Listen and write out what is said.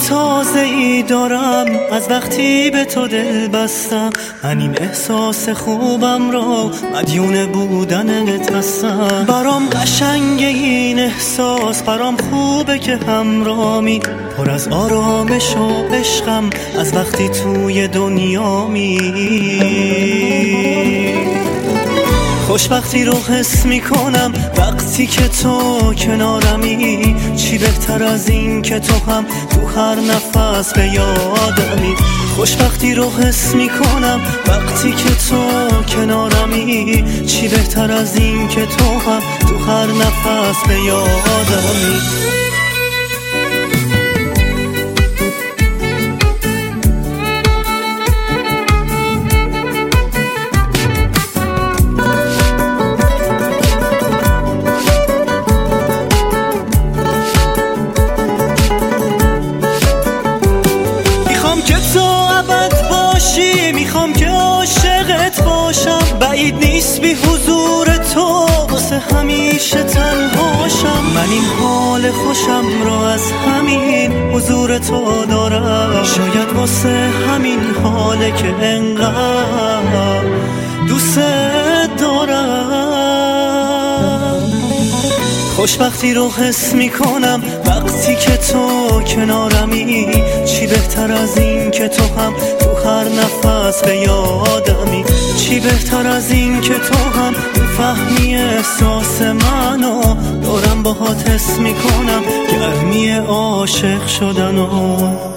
تازه ای دارم از وقتی به تو دل بستم. من این احساس خوبم را مدیون بودنت هستم. برام قشنگه این احساس، برام خوبه که همرامی، پر از آرامش و عشقم از وقتی توی دنیامی. خوشبختی رو حس میکنم وقتی که تو کنارمی. چی بهتر از این که تو هم تو هر نفس به یادمی. خوشبختی رو حس میکنم وقتی که تو کنارمی. چی بهتر از این که تو هم تو هر نفس به یادمی. میخوام که عاشقت باشم، بعید نیست بی حضور تو واسه همیشه تنهاشم. من این حال خوشم را از همین حضور تو دارم. شاید واسه همین حاله که انقدر دوست دارم. خوشبختی رو حس میکنم وقتی که تو کنارمی. چی بهتر از این که تو هم تو هر نفس به یادمی. چی بهتر از این که تو هم فهمی احساس منو. دارم باهات حس میکنم گرمی عاشق شدنو.